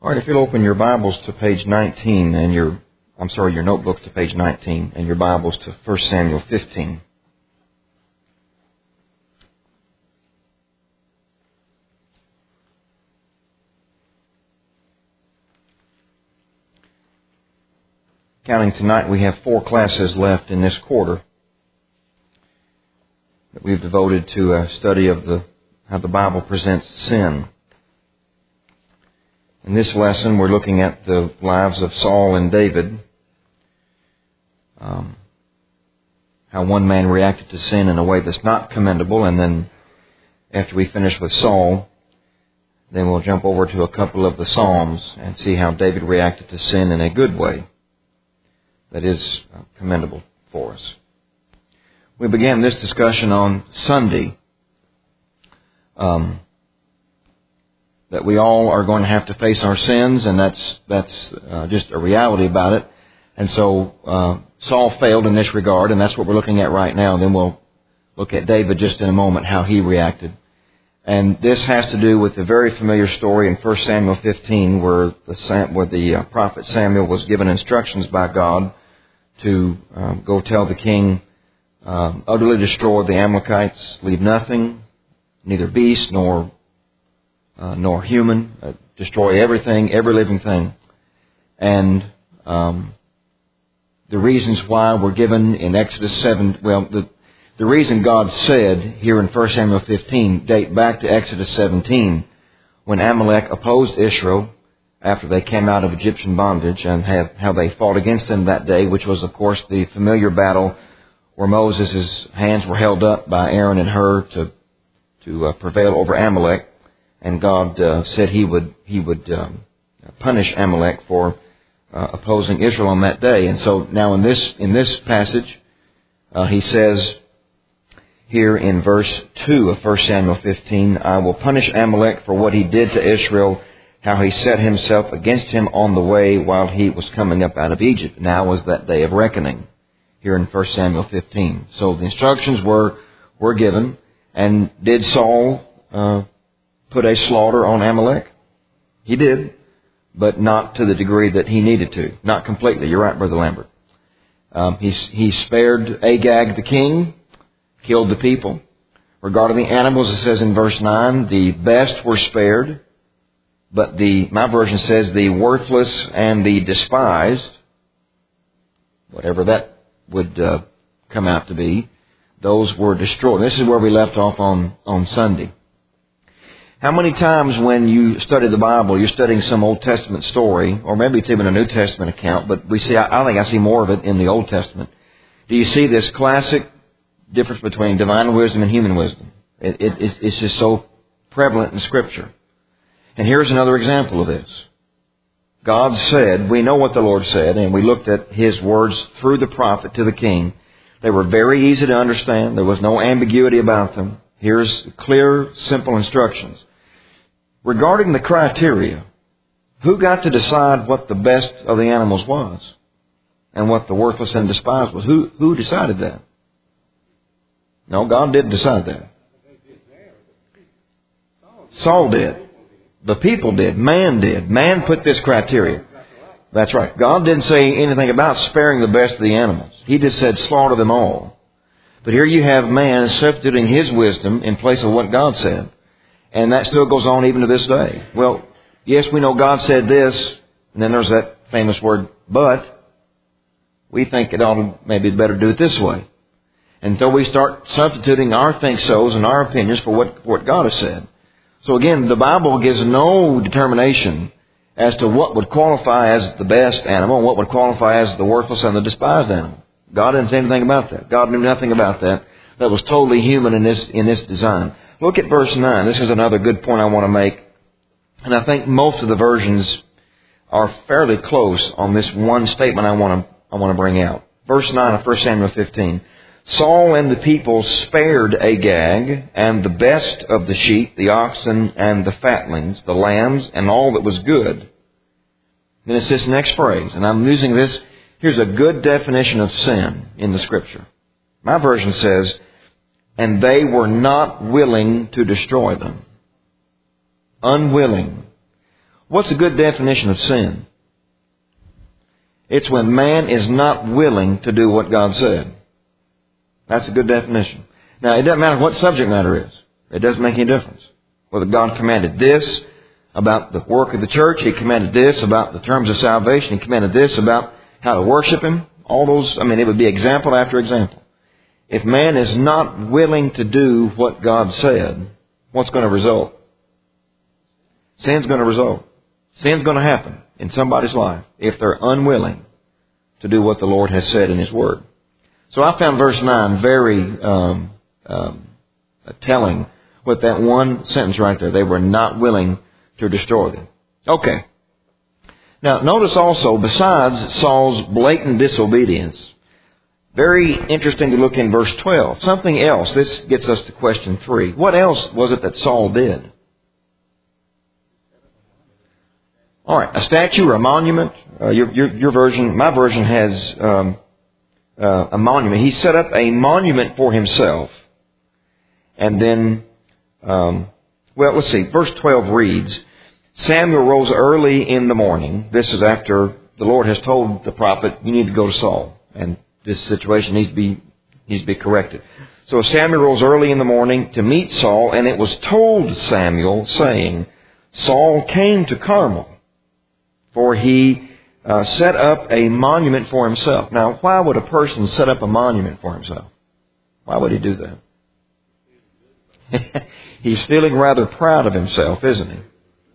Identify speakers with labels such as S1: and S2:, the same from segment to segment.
S1: All right, if you'll open your Bibles to page 19 and your notebook to page 19 and your Bibles to 1 Samuel 15. Counting tonight, we have 4 classes left in this quarter that we've devoted to a study of how the Bible presents sin. In this lesson, we're looking at the lives of Saul and David, how one man reacted to sin in a way that's not commendable, and then after we finish with Saul, then we'll jump over to a couple of the Psalms and see how David reacted to sin in a good way that is commendable for us. We began this discussion on Sunday, that we all are going to have to face our sins, and that's just a reality about it. And so Saul failed in this regard, and that's what we're looking at right now. Then we'll look at David just in a moment, how he reacted. And this has to do with the very familiar story in 1 Samuel 15, where the prophet Samuel was given instructions by God to go tell the king, utterly destroy the Amalekites, leave nothing, neither beast nor human, destroy everything, every living thing. And the reasons why were given in Exodus 7, the reason God said here in 1 Samuel 15 date back to Exodus 17, when Amalek opposed Israel after they came out of Egyptian bondage, and how they fought against them that day, which was, of course, the familiar battle where Moses' hands were held up by Aaron and Hur to prevail over Amalek. And God said He would punish Amalek for opposing Israel on that day. And so now in this passage, He says here in verse 2 of 1 Samuel 15, I will punish Amalek for what he did to Israel, how he set himself against him on the way while he was coming up out of Egypt. Now was that day of reckoning here in 1 Samuel 15. So the instructions were given. And did Saul put a slaughter on Amalek? He did, but not to the degree that he needed to. Not completely. You're right, Brother Lambert. He spared Agag the king, killed the people. Regarding the animals, it says in verse 9, the best were spared, but my version says the worthless and the despised, whatever that would come out to be, those were destroyed. This is where we left off on Sunday. How many times when you study the Bible, you're studying some Old Testament story, or maybe it's even a New Testament account, but I think I see more of it in the Old Testament. Do you see this classic difference between divine wisdom and human wisdom? It's just so prevalent in Scripture. And here's another example of this. God said, we know what the Lord said, and we looked at His words through the prophet to the king. They were very easy to understand. There was no ambiguity about them. Here's clear, simple instructions. Regarding the criteria, who got to decide what the best of the animals was and what the worthless and despised was? Who decided that? No, God didn't decide that. Saul did. The people did. Man did. Man put this criteria. That's right. God didn't say anything about sparing the best of the animals. He just said slaughter them all. But here you have man substituting his wisdom in place of what God said. And that still goes on even to this day. Well, yes, we know God said this, and then there's that famous word, but we think it ought to maybe better do it this way. Until we start substituting our think-sos and our opinions for what God has said. So again, the Bible gives no determination as to what would qualify as the best animal and what would qualify as the worthless and the despised animal. God didn't say anything about that. God knew nothing about that. That was totally human in this design. Look at verse 9. This is another good point I want to make. And I think most of the versions are fairly close on this one statement I want to bring out. Verse 9 of 1 Samuel 15. Saul and the people spared Agag and the best of the sheep, the oxen and the fatlings, the lambs, and all that was good. Then it's this next phrase, and I'm using this. Here's a good definition of sin in the Scripture. My version says, and they were not willing to destroy them. Unwilling. What's a good definition of sin? It's when man is not willing to do what God said. That's a good definition. Now, it doesn't matter what subject matter is. It doesn't make any difference. Whether God commanded this about the work of the church, He commanded this about the terms of salvation, He commanded this about how to worship Him. All those, it would be example after example. If man is not willing to do what God said, what's going to result? Sin's going to result. Sin's going to happen in somebody's life if they're unwilling to do what the Lord has said in His Word. So I found verse 9 very telling with that one sentence right there. They were not willing to destroy them. Okay. Now, notice also, besides Saul's blatant disobedience, very interesting to look in verse 12. Something else. This gets us to question 3. What else was it that Saul did? All right, a statue or a monument. Your version, my version has a monument. He set up a monument for himself. And then, let's see. Verse 12 reads, Samuel rose early in the morning. This is after the Lord has told the prophet, you need to go to Saul. And this situation needs to be corrected. So Samuel rose early in the morning to meet Saul, and it was told Samuel, saying, Saul came to Carmel, for he set up a monument for himself. Now, why would a person set up a monument for himself? Why would he do that? He's feeling rather proud of himself, isn't he?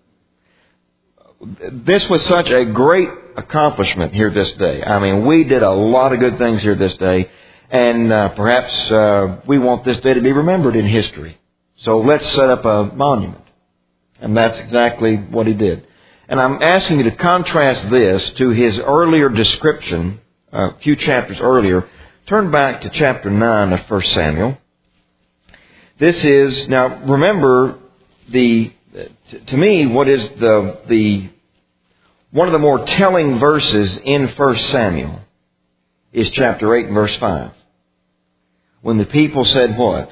S1: This was such a great accomplishment here this day. We did a lot of good things here this day, and perhaps we want this day to be remembered in history. So let's set up a monument. And that's exactly what he did. And I'm asking you to contrast this to his earlier description, a few chapters earlier. Turn back to chapter 9 of 1 Samuel. This is, now remember, to me, what is one of the more telling verses in 1 Samuel is chapter 8 and verse 5. When the people said what?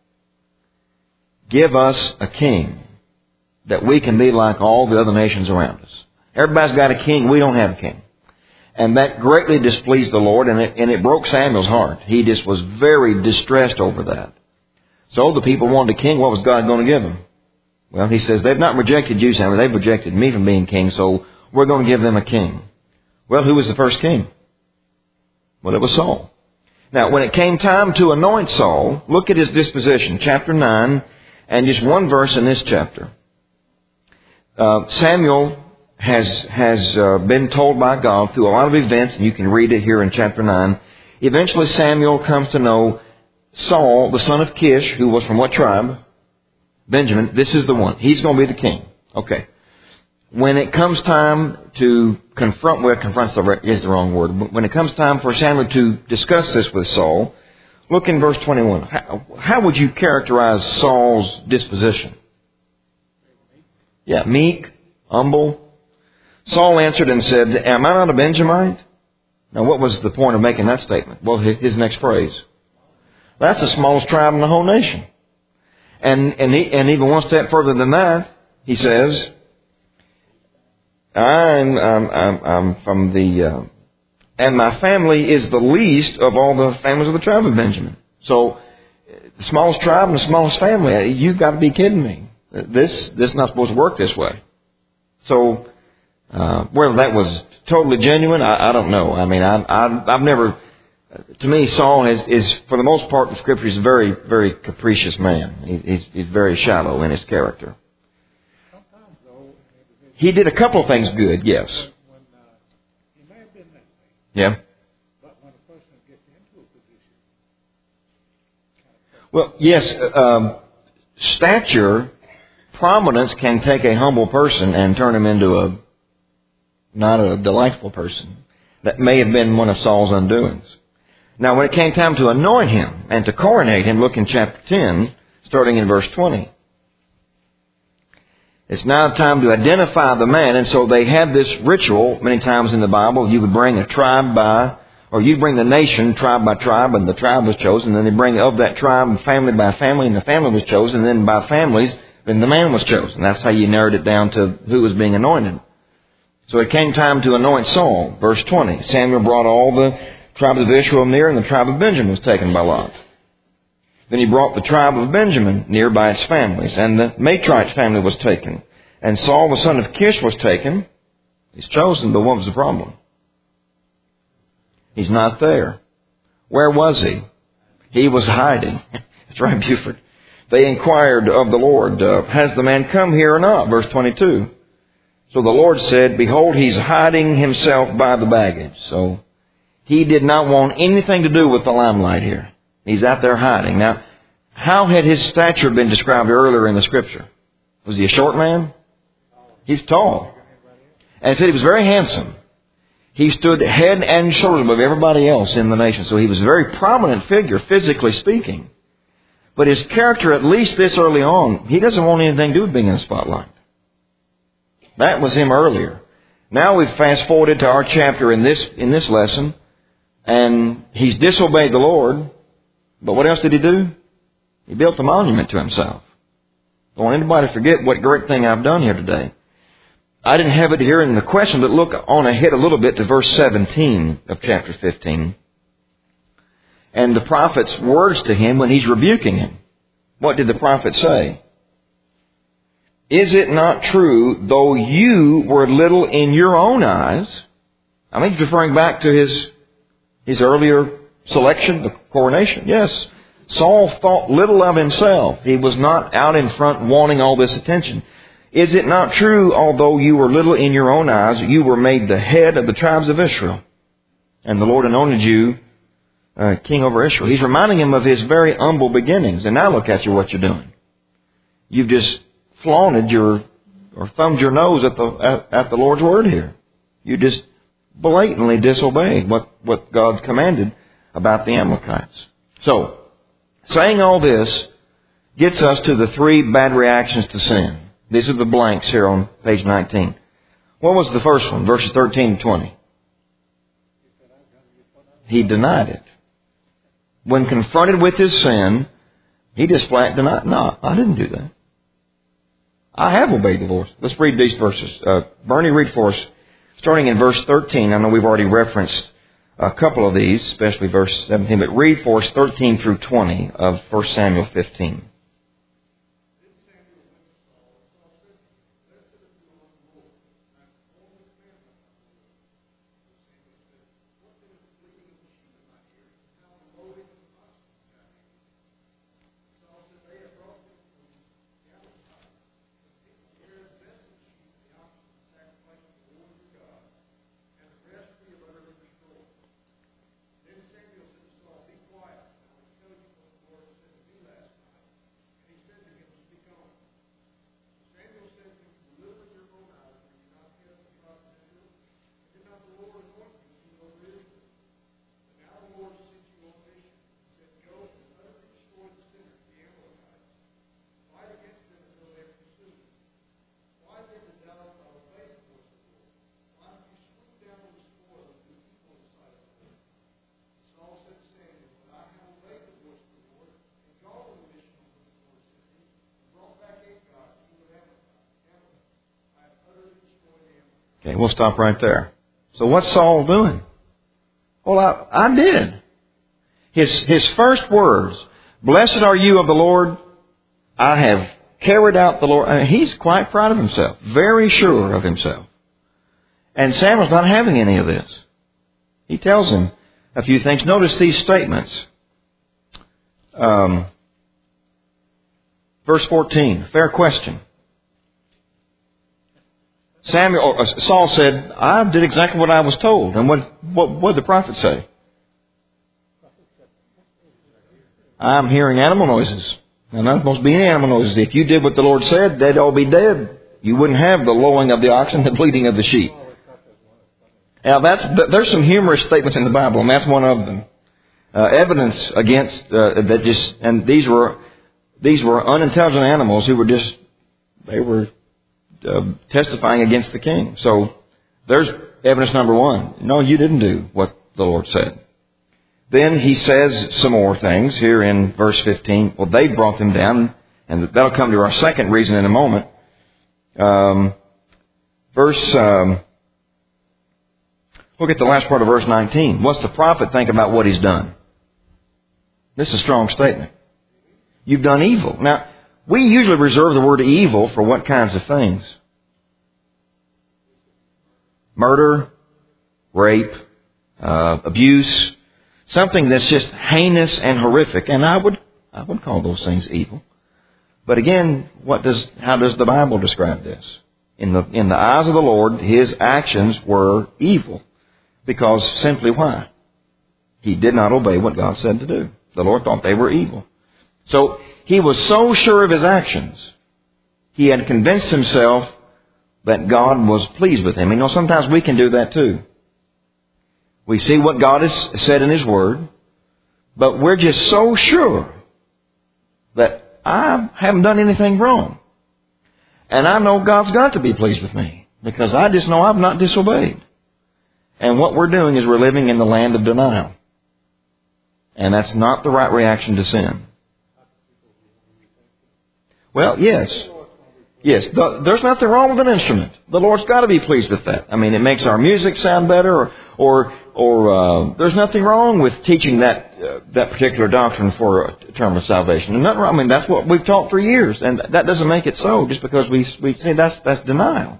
S1: Give us a king, that we can be like all the other nations around us. Everybody's got a king. We don't have a king. And that greatly displeased the Lord, and it broke Samuel's heart. He just was very distressed over that. So the people wanted a king. What was God going to give them? Well, he says, they've not rejected you, Samuel. They've rejected me from being king, so we're going to give them a king. Well, who was the first king? Well, it was Saul. Now, when it came time to anoint Saul, look at his disposition. Chapter 9, and just one verse in this chapter. Samuel has been told by God through a lot of events, and you can read it here in chapter 9. Eventually, Samuel comes to know Saul, the son of Kish, who was from what tribe? Benjamin. This is the one. He's going to be the king. Okay. When it comes time to confronts is the wrong word. But when it comes time for Samuel to discuss this with Saul, look in verse 21. How would you characterize Saul's disposition? Yeah, meek, humble. Saul answered and said, am I not a Benjamite? Now, what was the point of making that statement? Well, his next phrase. That's the smallest tribe in the whole nation. And even one step further than that, he says, I'm from the, and my family is the least of all the families of the tribe of Benjamin. So, the smallest tribe and the smallest family, you've got to be kidding me. This is not supposed to work this way. So, whether that was totally genuine, I don't know. I've never, to me, Saul is for the most part in Scripture, he's a very, very capricious man. He's very shallow in his character. He did a couple of things good, yes.
S2: He may have been that way.
S1: Yeah.
S2: But when a person gets into a position.
S1: Well, yes, stature, prominence can take a humble person and turn him into not a delightful person. That may have been one of Saul's undoings. Now, when it came time to anoint him and to coronate him, look in chapter 10, starting in verse 20. It's now time to identify the man, and so they had this ritual many times in the Bible. You would bring a tribe you'd bring the nation tribe by tribe, and the tribe was chosen. Then they bring of that tribe family by family, and the family was chosen. And then by families, Then the man was chosen. That's how you narrowed it down to who was being anointed. So it came time to anoint Saul. Verse 20. Samuel brought all the tribes of Israel near, and the tribe of Benjamin was taken by lot. Then he brought the tribe of Benjamin near by its families, and the Matrite family was taken. And Saul, the son of Kish, was taken. He's chosen, but what was the problem? He's not there. Where was he? He was hiding. That's right, Buford. They inquired of the Lord, has the man come here or not? Verse 22. So the Lord said, behold, he's hiding himself by the baggage. So he did not want anything to do with the limelight here. He's out there hiding. Now, how had his stature been described earlier in the Scripture? Was he a short man? He's tall. And it said he was very handsome. He stood head and shoulders above everybody else in the nation. So he was a very prominent figure, physically speaking. But his character, at least this early on, he doesn't want anything to do with being in the spotlight. That was him earlier. Now we've fast forwarded to our chapter in this lesson, and he's disobeyed the Lord. But what else did he do? He built a monument to himself. Don't want anybody to forget what great thing I've done here today. I didn't have it here in the question, but look on ahead a little bit to verse 17 of chapter 15. And the prophet's words to him when he's rebuking him. What did the prophet say? Is it not true, though you were little in your own eyes? I think he's referring back to his earlier selection, the coronation. Yes, Saul thought little of himself. He was not out in front wanting all this attention. Is it not true, although you were little in your own eyes, you were made the head of the tribes of Israel? And the Lord anointed you king over Israel. He's reminding him of his very humble beginnings. And now look at you, what you're doing. You've just flaunted or thumbed your nose at the Lord's word here. You just blatantly disobeyed what God commanded about the Amalekites. So, saying all this gets us to the three bad reactions to sin. These are the blanks here on page 19. What was the first one? Verses 13 and 20. He denied it. When confronted with his sin, he just flat denied, no, I didn't do that. I have obeyed the Lord. Let's read these verses. Bernie, read for us, starting in verse 13. I know we've already referenced a couple of these, especially verse 17, but read for us 13 through 20 of 1 Samuel 15. Okay, we'll stop right there. So what's Saul doing? Well, I did. His first words, blessed are you of the Lord. I have carried out the Lord. I mean, he's quite proud of himself, very sure of himself. And Samuel's not having any of this. He tells him a few things. Notice these statements. Verse 14, fair question. Saul said, I did exactly what I was told. And what did the prophet say? I'm hearing animal noises. And not supposed to be any animal noises. If you did what the Lord said, they'd all be dead. You wouldn't have the lowing of the oxen, the bleating of the sheep. Now there's some humorous statements in the Bible, and that's one of them. Evidence against that just, and these were unintelligent animals who were testifying against the king. So there's evidence number one. No, you didn't do what the Lord said. Then he says some more things here in verse 15. Well, they brought them down And that'll come to our second reason in a moment. Look at the last part of verse 19. What's the prophet think about what he's done? This is a strong statement. You've done evil. Now, we usually reserve the word evil for what kinds of things? Murder, rape, abuse, something that's just heinous and horrific. And I would call those things evil. But again, how does the Bible describe this? In the eyes of the Lord, His actions were evil. Because simply why? He did not obey what God said to do. The Lord thought they were evil. So He was so sure of His actions, He had convinced Himself that God was pleased with Him. You know, sometimes we can do that too. We see what God has said in His Word, but we're just so sure that I haven't done anything wrong. And I know God's got to be pleased with me, because I just know I've not disobeyed. And what we're doing is we're living in the land of denial. And that's not the right reaction to sin. Well, yes. Yes, there's nothing wrong with an instrument. The Lord's got to be pleased with that. I mean, it makes our music sound better, or there's nothing wrong with teaching that particular doctrine for a term of salvation. And nothing wrong. I mean, that's what we've taught for years, and that doesn't make it so just because we say that's denial.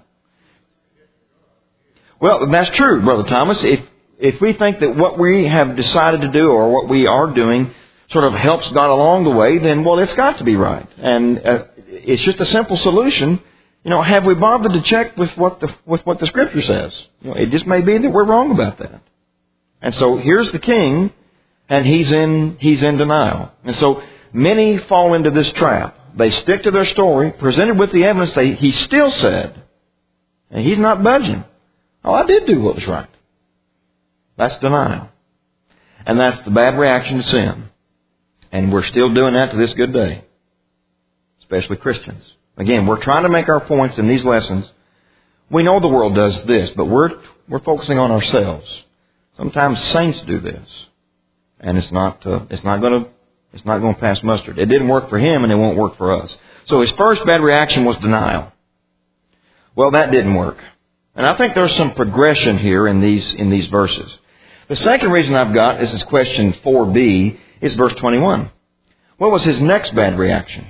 S1: Well, that's true, Brother Thomas. If we think that what we have decided to do or what we are doing sort of helps God along the way, then, well, it's got to be right. And it's just a simple solution. You know, have we bothered to check with what the Scripture says? You know, it just may be that we're wrong about that. And so here's the king, and he's in denial. And so many fall into this trap. They stick to their story, presented with the evidence he still said, and he's not budging. Oh, I did do what was right. That's denial. And that's the bad reaction to sin. And we're still doing that to this good day. Especially Christians. Again, we're trying to make our points in these lessons. We know the world does this, but we're focusing on ourselves. Sometimes saints do this. And it's not going to pass mustard. It didn't work for him, and it won't work for us. So his first bad reaction was denial. Well, that didn't work. And I think there's some progression here in these verses. The second reason I've got is question 4b, is verse 21. What was his next bad reaction?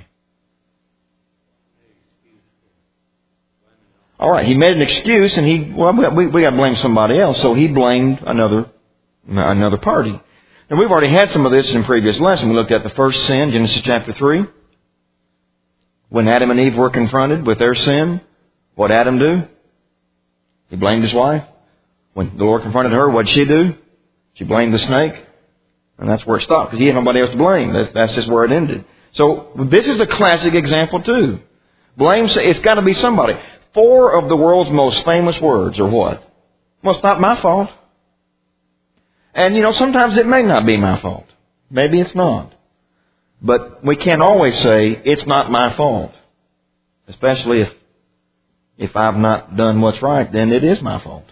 S1: All right, he made an excuse, and we got to blame somebody else, so he blamed another party. Now, we've already had some of this in previous lessons. We looked at the first sin, Genesis chapter 3. When Adam and Eve were confronted with their sin, what did Adam do? He blamed his wife. When the Lord confronted her, what did she do? She blamed the snake. And that's where it stopped, because he had nobody else to blame. That's just where it ended. So this is a classic example too. Blame, it's got to be somebody. 4 of the world's most famous words are what? Well, it's not my fault. And you know, sometimes it may not be my fault. Maybe it's not. But we can't always say, it's not my fault. Especially if I've not done what's right, then it is my fault.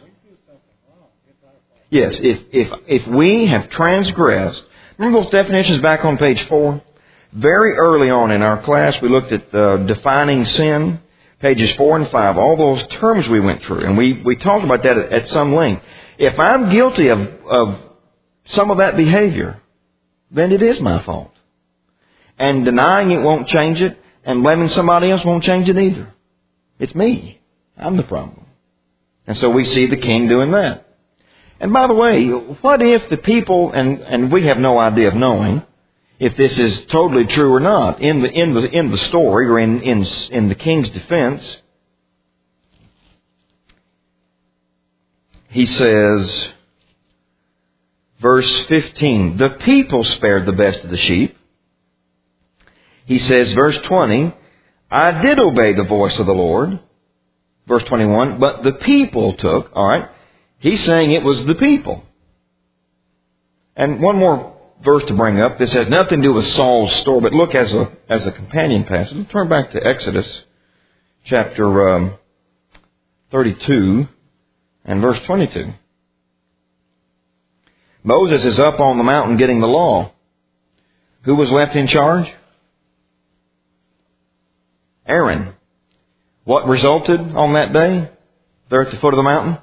S1: Yes, if we have transgressed, remember those definitions back on page 4? Very early on in our class, we looked at defining sin, pages 4 and 5, all those terms we went through, and we talked about that at some length. If I'm guilty of some of that behavior, then it is my fault. And denying it won't change it, and blaming somebody else won't change it either. It's me. I'm the problem. And so we see the king doing that. And by the way, what if the people, and we have no idea of knowing if this is totally true or not, in the story or in the king's defense, he says, verse 15, the people spared the best of the sheep. He says, verse 20, I did obey the voice of the Lord. Verse 21, but the people took, all right, he's saying it was the people. And one more verse to bring up. This has nothing to do with Saul's story, but look as a companion passage. Let's turn back to Exodus chapter 32 and verse 22. Moses is up on the mountain getting the law. Who was left in charge? Aaron. What resulted on that day there at the foot of the mountain?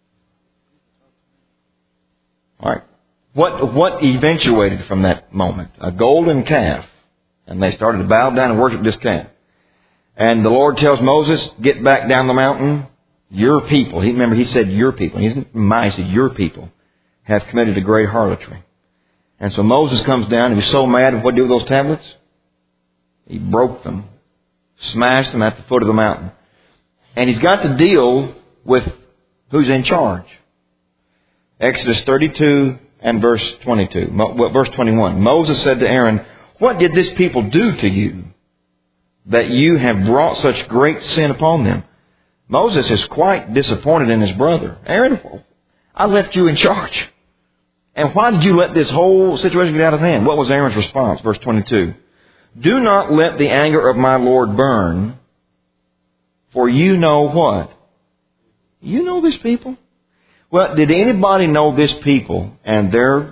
S1: All right. What eventuated from that moment? A golden calf. And they started to bow down and worship this calf. And the Lord tells Moses, get back down the mountain. Your people. Remember, he said your people. He said your people have committed a great harlotry. And so Moses comes down. He was so mad. What did he do with those tablets? He broke them. Smashed them at the foot of the mountain. And he's got to deal with who's in charge. Exodus 32 and verse 22. Verse 21. Moses said to Aaron, what did this people do to you, that you have brought such great sin upon them? Moses is quite disappointed in his brother. Aaron, I left you in charge. And why did you let this whole situation get out of hand? What was Aaron's response? Verse 22. Do not let the anger of my Lord burn, for you know what? You know these people? Well, did anybody know this people and their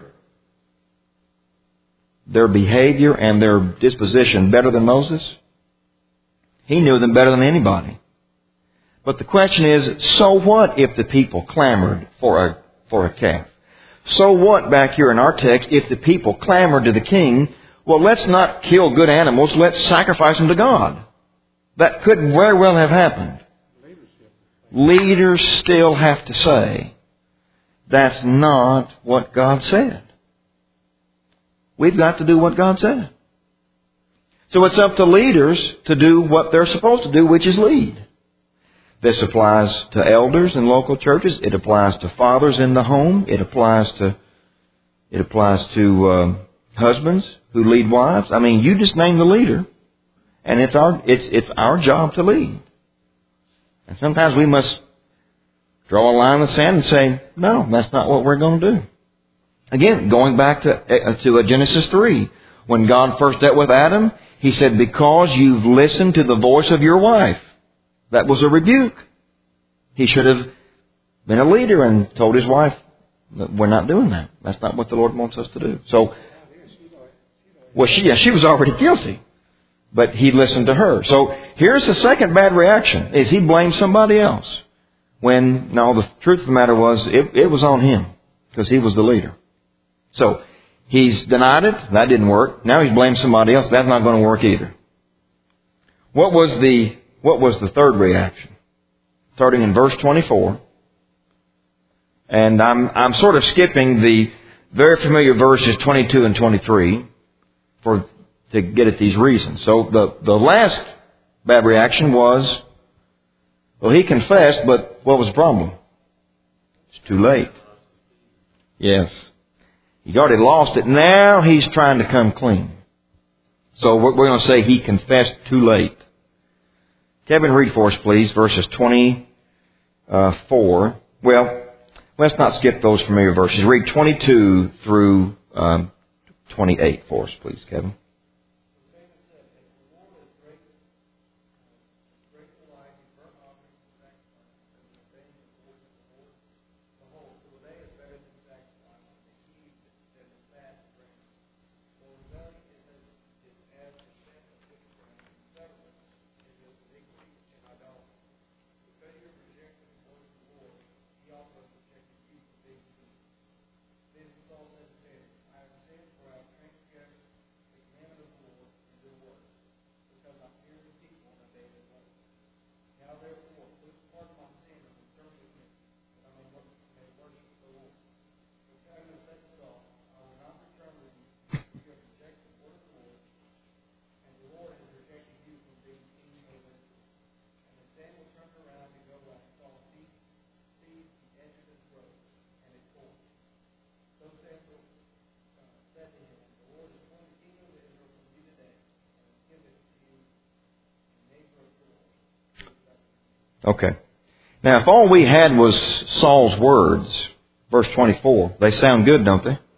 S1: behavior and their disposition better than Moses? He knew them better than anybody. But the question is, so what if the people clamored for a calf? So what back here in our text if the people clamored to the king, well, let's not kill good animals, let's sacrifice them to God. That could very well have happened. Leaders still have to say, that's not what God said. We've got to do what God said. So it's up to leaders to do what they're supposed to do, which is lead. This applies to elders in local churches. It applies to fathers in the home. It applies to husbands who lead wives. I mean, you just name the leader, and it's our job to lead. And sometimes we must draw a line in the sand and say, no, that's not what we're going to do. Again, going back to Genesis 3, when God first dealt with Adam, He said, because you've listened to the voice of your wife. That was a rebuke. He should have been a leader and told his wife, we're not doing that. That's not what the Lord wants us to do. So, well, she was already guilty. But he listened to her. So here's the second bad reaction, is he blamed somebody else. When, no, the truth of the matter was, it was on him, because he was the leader. So, he's denied it. That didn't work. Now he's blamed somebody else. That's not going to work either. What was the third reaction? Starting in verse 24. And I'm sort of skipping the very familiar verses 22 and 23 to get at these reasons. So the last bad reaction was, well, he confessed, but what was the problem? It's too late. Yes. He's already lost it. Now he's trying to come clean. So we're going to say he confessed too late. Kevin, read for us, please, verses 24. Well, let's not skip those familiar verses. Read 22 through 28 for us, please, Kevin. Okay. Now, if all we had was Saul's words, verse 24, they sound good, don't they?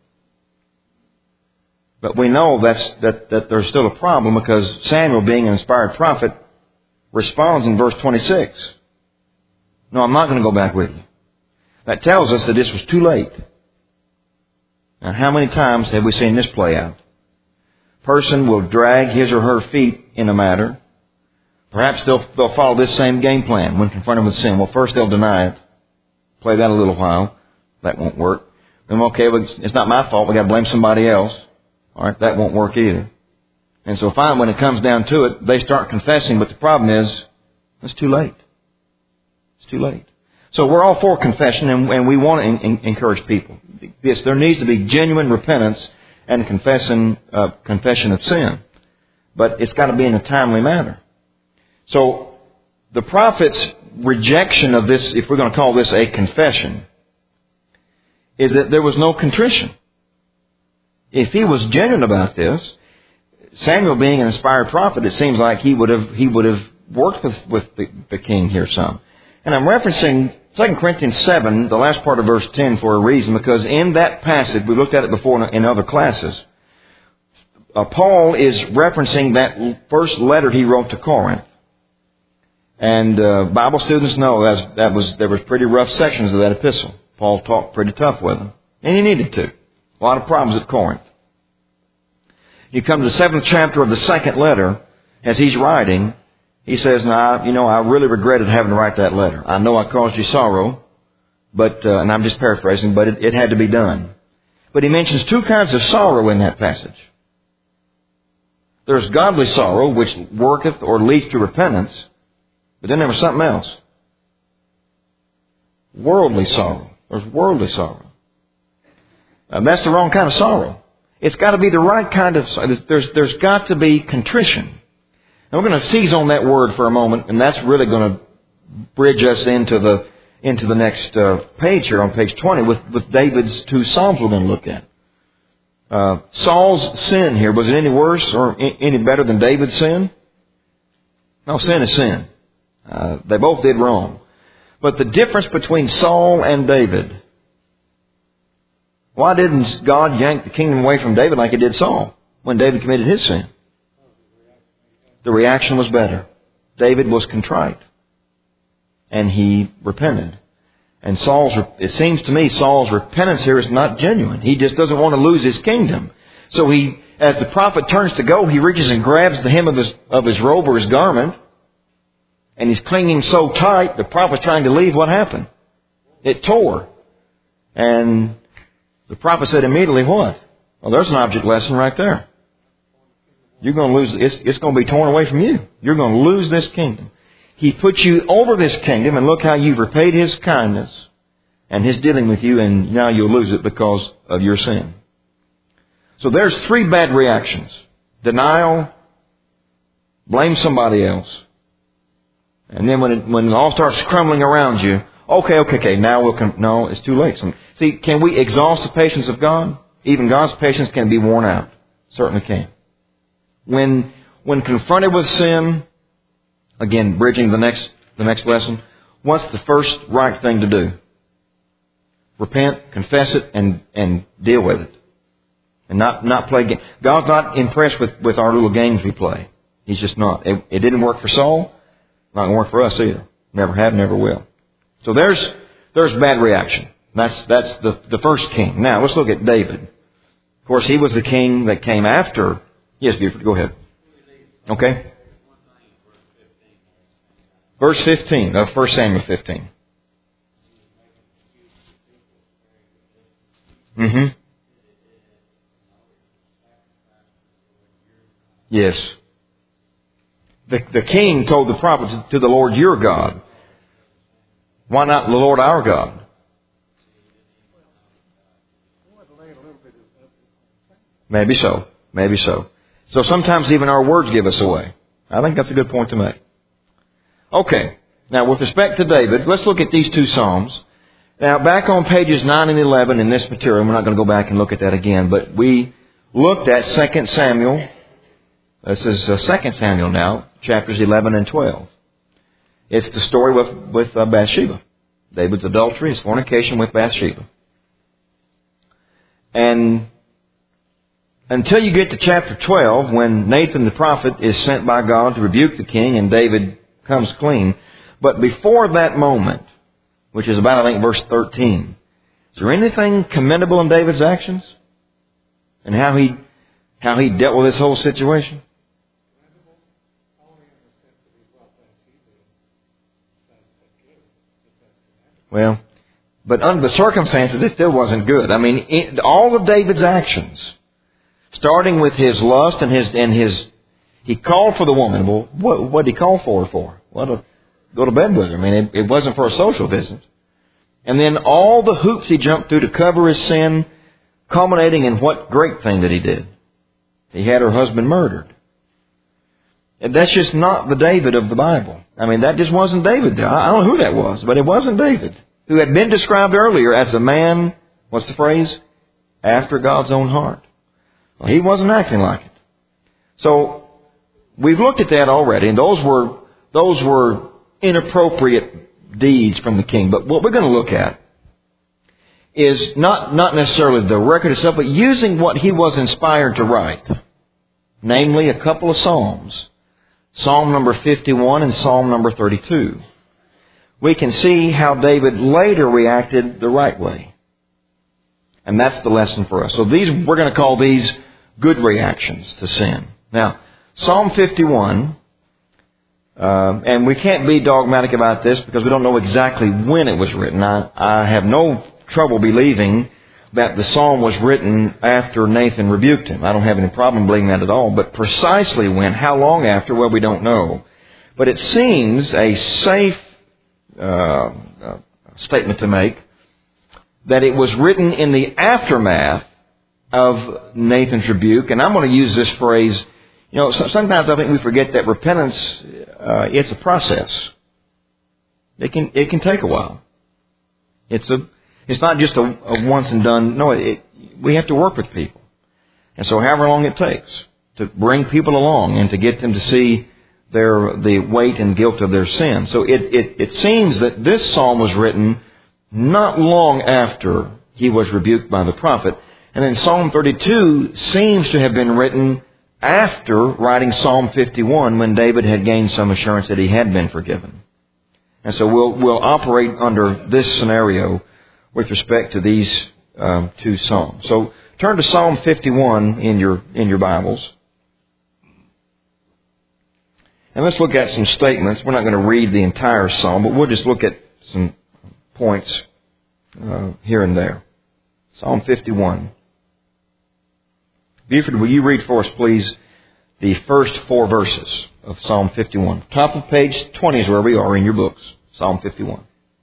S1: But we know that there's still a problem, because Samuel, being an inspired prophet, responds in verse 26. No, I'm not going to go back with you. That tells us that this was too late. Now, how many times have we seen this play out? Person will drag his or her feet in a matter, Perhaps they'll follow this same game plan when confronted with sin. Well, first they'll deny it. Play that a little while. That won't work. Then, okay, well, it's not my fault. We've got to blame somebody else. All right, that won't work either. And so finally, when it comes down to it, they start confessing. But the problem is, it's too late. It's too late. So we're all for confession, and we want to encourage people. Yes, there needs to be genuine repentance and confession of sin. But it's got to be in a timely manner. So the prophet's rejection of this, if we're going to call this a confession, is that there was no contrition. If he was genuine about this, Samuel being an inspired prophet, it seems like he would have worked with the king here some. And I'm referencing 2 Corinthians 7, the last part of verse 10, for a reason, because in that passage, we looked at it before in other classes, Paul is referencing that first letter he wrote to Corinth. And Bible students know there was pretty rough sections of that epistle. Paul talked pretty tough with them. And he needed to. A lot of problems at Corinth. You come to the 7th chapter of the 2nd letter, as he's writing, he says, I really regretted having to write that letter. I know I caused you sorrow, but and I'm just paraphrasing, but it had to be done. But he mentions two kinds of sorrow in that passage. There's godly sorrow, which worketh or leads to repentance, but then there was something else. Worldly sorrow. There's worldly sorrow. That's the wrong kind of sorrow. It's got to be the right kind of sorrow. There's got to be contrition. And we're going to seize on that word for a moment, and that's really going to bridge us into the next page here on page 20 with David's two psalms we're going to look at. Saul's sin here, was it any worse or any better than David's sin? No, sin is sin. They both did wrong. But the difference between Saul and David, why didn't God yank the kingdom away from David like he did Saul when David committed his sin? The reaction was better. David was contrite. And he repented. And it seems to me, Saul's repentance here is not genuine. He just doesn't want to lose his kingdom. So as the prophet turns to go, he reaches and grabs the hem of his robe or his garment. And he's clinging so tight, the prophet's trying to leave. What happened? It tore. And the prophet said immediately, what? Well, there's an object lesson right there. You're going to lose, it's going to be torn away from you. You're going to lose this kingdom. He put you over this kingdom, and look how you've repaid His kindness and His dealing with you, and now you'll lose it because of your sin. So there's three bad reactions. Denial, blame somebody else. And then when it all starts crumbling around you, okay, now no, it's too late. See, can we exhaust the patience of God? Even God's patience can be worn out. Certainly can. When confronted with sin, again, bridging the next lesson, what's the first right thing to do? Repent, confess it, and deal with it. And not play games. God's not impressed with our little games we play. He's just not. It didn't work for Saul. Not going to work for us either. Never have, never will. So there's bad reaction. That's the first king. Now let's look at David. Of course, he was the king that came after. Yes, Buford, go ahead. Okay. Verse 15 of 1 Samuel 15. Mm-hmm. Yes. The king told the prophet to the Lord your God. Why not the Lord our God? Maybe so. So sometimes even our words give us away. I think that's a good point to make. Okay. Now with respect to David, let's look at these two Psalms. Now back on pages 9 and 11 in this material, we're not going to go back and look at that again, but we looked at 2 Samuel. This is 2 Samuel now, chapters 11 and 12. It's the story with Bathsheba. David's adultery, his fornication with Bathsheba. And until you get to chapter 12, when Nathan the prophet is sent by God to rebuke the king and David comes clean. But before that moment, which is about, I think, verse 13, is there anything commendable in David's actions? And how he dealt with this whole situation? Well, but under the circumstances, it still wasn't good. I mean, all of David's actions, starting with his lust and his, he called for the woman. Well, what did he call for her for? Well, to go to bed with her. I mean, it wasn't for a social visit. And then all the hoops he jumped through to cover his sin, culminating in what great thing that he did. He had her husband murdered. And that's just not the David of the Bible. I mean, that just wasn't David. I don't know who that was, but it wasn't David, who had been described earlier as a man, what's the phrase? After God's own heart. Well, he wasn't acting like it. So, we've looked at that already, and those were inappropriate deeds from the king. But what we're going to look at is not necessarily the record itself, but using what he was inspired to write. Namely, a couple of psalms. Psalm number 51 and Psalm number 32. We can see how David later reacted the right way. And that's the lesson for us. So we're going to call these good reactions to sin. Now, Psalm 51, and we can't be dogmatic about this because we don't know exactly when it was written. I have no trouble believing that the psalm was written after Nathan rebuked him. I don't have any problem believing that at all. But precisely when, how long after, well, we don't know. But it seems a safe statement to make that it was written in the aftermath of Nathan's rebuke. And I'm going to use this phrase. You know, sometimes I think we forget that repentance, it's a process. It can take a while. It's not just a once and done. No, we have to work with people. And so however long it takes to bring people along and to get them to see the weight and guilt of their sin. So it seems that this psalm was written not long after he was rebuked by the prophet. And then Psalm 32 seems to have been written after writing Psalm 51 when David had gained some assurance that he had been forgiven. And so we'll operate under this scenario with respect to these two psalms. So turn to Psalm 51 in your Bibles. And let's look at some statements. We're not going to read the entire psalm, but we'll just look at some points here and there. Psalm 51. Buford, will you read for us, please, the first 4 verses of Psalm 51? Top of page 20 is where we are in your books. Psalm 51.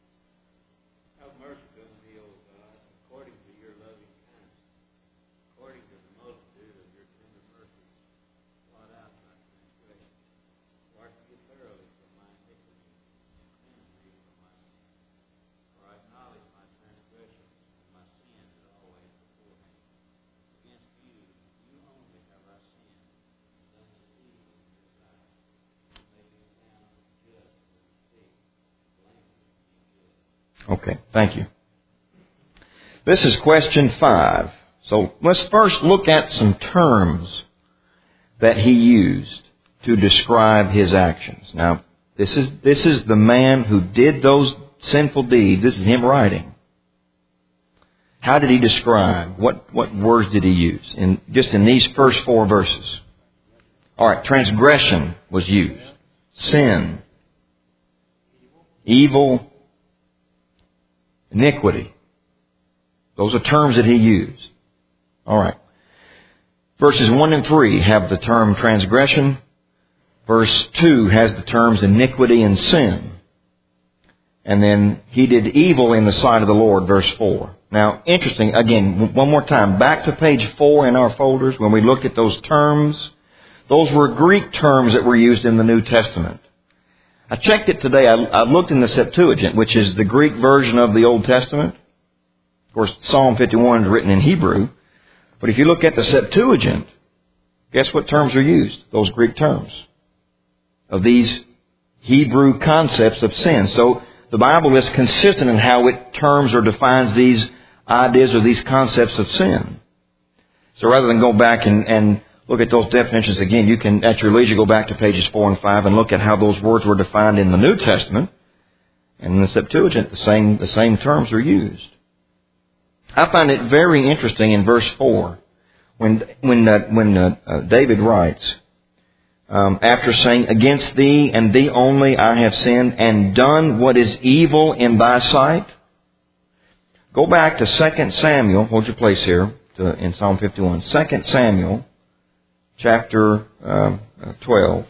S1: Okay, thank you. This is question 5. So let's first look at some terms that he used to describe his actions. Now, this is the man who did those sinful deeds. This is him writing. How did he describe? What words did he use? Just in these first 4 verses. All right, transgression was used. Sin. Evil. Iniquity. Those are terms that he used. All right. Verses 1 and 3 have the term transgression. Verse 2 has the terms iniquity and sin. And then he did evil in the sight of the Lord, verse 4. Now, interesting, again, one more time, back to page 4 in our folders, when we looked at those terms, those were Greek terms that were used in the New Testament. I checked it today. I looked in the Septuagint, which is the Greek version of the Old Testament. Of course, Psalm 51 is written in Hebrew. But if you look at the Septuagint, guess what terms are used? Those Greek terms of these Hebrew concepts of sin. So the Bible is consistent in how it terms or defines these ideas or these concepts of sin. So rather than go back and look at those definitions again, you can, at your leisure, go back to pages 4 and 5 and look at how those words were defined in the New Testament. And in the Septuagint, the same terms are used. I find it very interesting in verse 4 when David writes, after saying, "Against thee and thee only I have sinned and done what is evil in thy sight." Go back to 2 Samuel. Hold your place here in Psalm 51. 2 Samuel, chapter 12.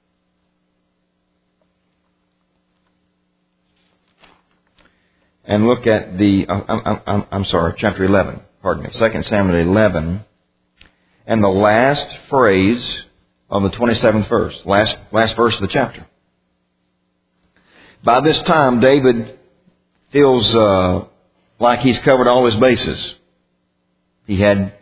S1: And look at chapter 11. Pardon me. 2 Samuel 11. And the last phrase of the 27th verse. Last verse of the chapter. By this time, David feels like he's covered all his bases. He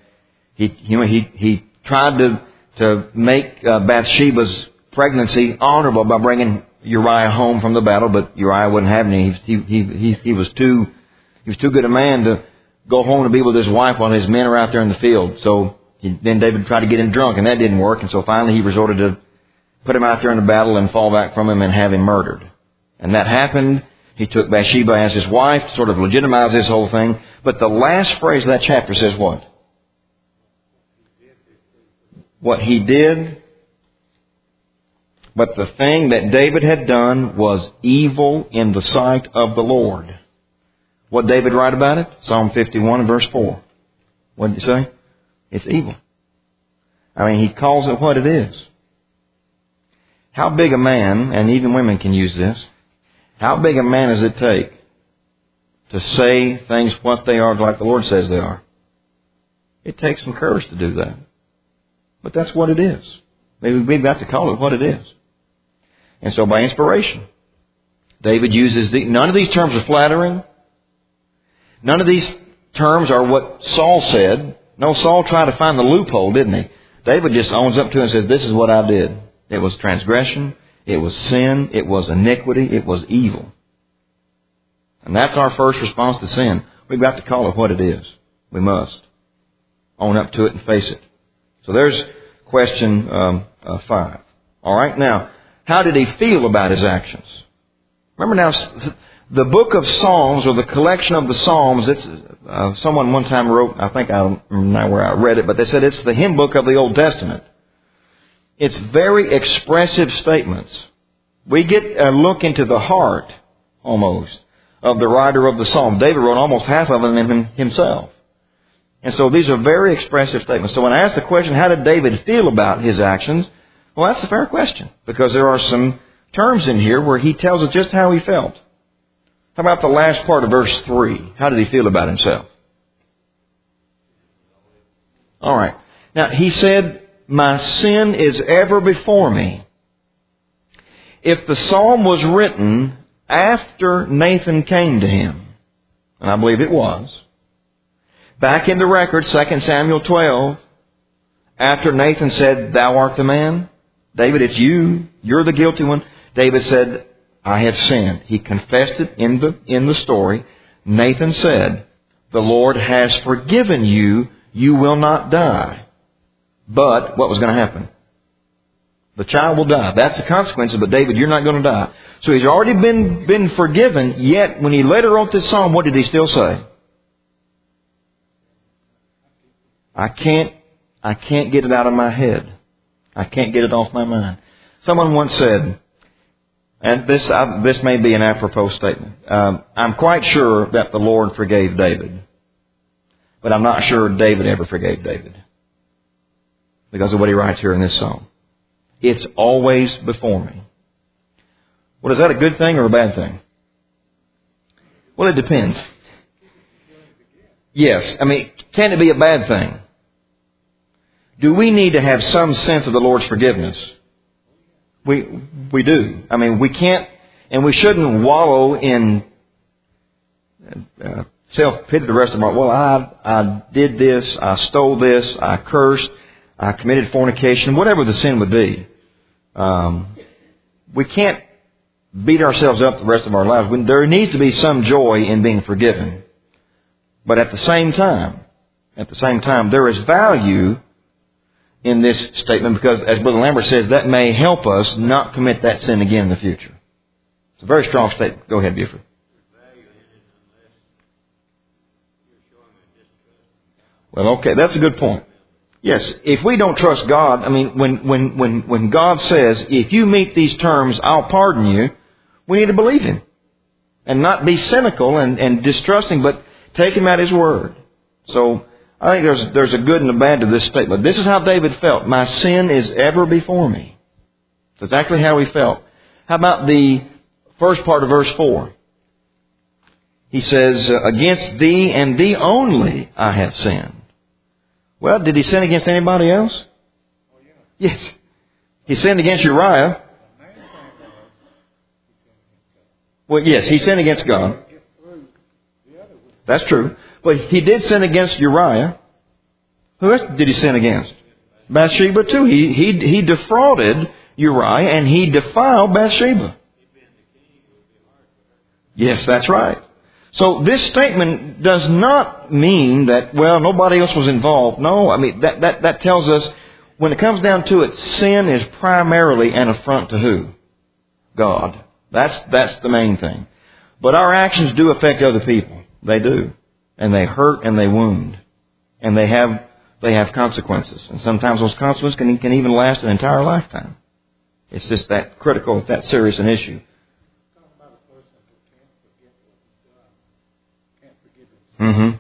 S1: tried to make Bathsheba's pregnancy honorable by bringing Uriah home from the battle, but Uriah wouldn't have any. He was too good a man to go home to be with his wife while his men are out there in the field. So then David tried to get him drunk, and that didn't work. And so finally he resorted to put him out there in the battle and fall back from him and have him murdered. And that happened. He took Bathsheba as his wife to sort of legitimize this whole thing. But the last phrase of that chapter says what? What he did. But the thing that David had done was evil in the sight of the Lord. What did David write about it? Psalm 51 and verse 4. What did he say? It's evil. I mean, he calls it what it is. How big a man, and even women can use this, how big a man does it take to say things what they are like the Lord says they are? It takes some courage to do that. But that's what it is. We've got to call it what it is. And so by inspiration, David uses none of these terms are flattering. None of these terms are what Saul said. No, Saul tried to find the loophole, didn't he? David just owns up to it and says, this is what I did. It was transgression. It was sin. It was iniquity. It was evil. And that's our first response to sin. We've got to call it what it is. We must own up to it and face it. So there's question 5. All right. Now, how did he feel about his actions? Remember now, the book of Psalms, or the collection of the Psalms, it's someone one time wrote, I think I don't remember where I read it, but they said it's the hymn book of the Old Testament. It's very expressive statements. We get a look into the heart, almost, of the writer of the Psalm. David wrote almost half of them himself. And so these are very expressive statements. So when I ask the question, how did David feel about his actions? Well, that's a fair question, because there are some terms in here where he tells us just how he felt. How about the last part of verse 3? How did he feel about himself? All right. Now, he said, my sin is ever before me. If the psalm was written after Nathan came to him, and I believe it was, back in the record, 2 Samuel 12, after Nathan said, thou art the man, David, it's you, you're the guilty one. David said, I have sinned. He confessed it in the story. Nathan said, the Lord has forgiven you, you will not die. But what was going to happen? The child will die. That's the consequence of it. David, you're not going to die. So he's already been forgiven, yet when he later wrote this psalm, what did he still say? I can't get it out of my head. I can't get it off my mind. Someone once said, and this may be an apropos statement, I'm quite sure that the Lord forgave David. But I'm not sure David ever forgave David, because of what he writes here in this psalm. It's always before me. Well, is that a good thing or a bad thing? Well, it depends. Yes. I mean, can it be a bad thing? Do we need to have some sense of the Lord's forgiveness? We do. I mean, we can't, and we shouldn't wallow in self-pity the rest of our, well, I did this, I stole this, I cursed, I committed fornication, whatever the sin would be. We can't beat ourselves up the rest of our lives. There needs to be some joy in being forgiven. But at the same time, there is value in this statement, because, as Brother Lambert says, that may help us not commit that sin again in the future. It's a very strong statement. Go ahead, Buford. Well, okay, that's a good point. Yes, if we don't trust God, I mean, when God says, if you meet these terms, I'll pardon you, we need to believe Him. And not be cynical and distrusting, but Take him at his word. So I think there's a good and a bad to this statement. This is how David felt. My sin is ever before me. That's exactly how he felt. How about the first part of verse 4? He says, against thee and thee only I have sinned. Well, did he sin against anybody else? Yes. He sinned against Uriah. Well, yes, he sinned against God. That's true. But he did sin against Uriah. Who else did he sin against? Bathsheba too. He defrauded Uriah and he defiled Bathsheba. Yes, that's right. So this statement does not mean that, well, nobody else was involved. No, I mean, that tells us when it comes down to it, sin is primarily an affront to who? God. That's the main thing. But our actions do affect other people. They do. And they hurt and they wound. And they have consequences. And sometimes those consequences can even last an entire lifetime. It's just that critical, that serious an issue. Mm-hmm.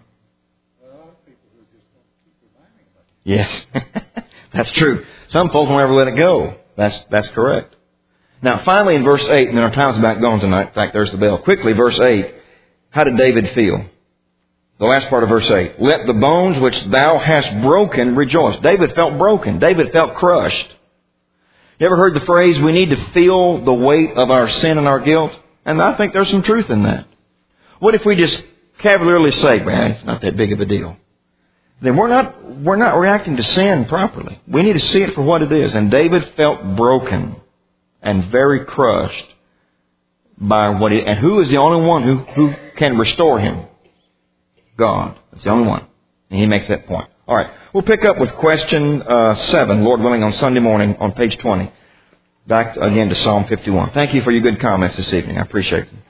S1: Yes. That's true. Some folks won't ever let it go. That's correct. Now, finally in verse 8, and then our time's about gone tonight. In fact, there's the bell. Quickly, verse 8. How did David feel? The last part of verse 8. Let the bones which thou hast broken rejoice. David felt broken. David felt crushed. You ever heard the phrase, we need to feel the weight of our sin and our guilt? And I think there's some truth in that. What if we just cavalierly say, man, it's not that big of a deal? Then we're not reacting to sin properly. We need to see it for what it is. And David felt broken and very crushed by and who is the only one who can restore him? God. That's the only one. And he makes that point. All right. We'll pick up with question 7, Lord willing, on Sunday morning on page 20. Back again to Psalm 51. Thank you for your good comments this evening. I appreciate them.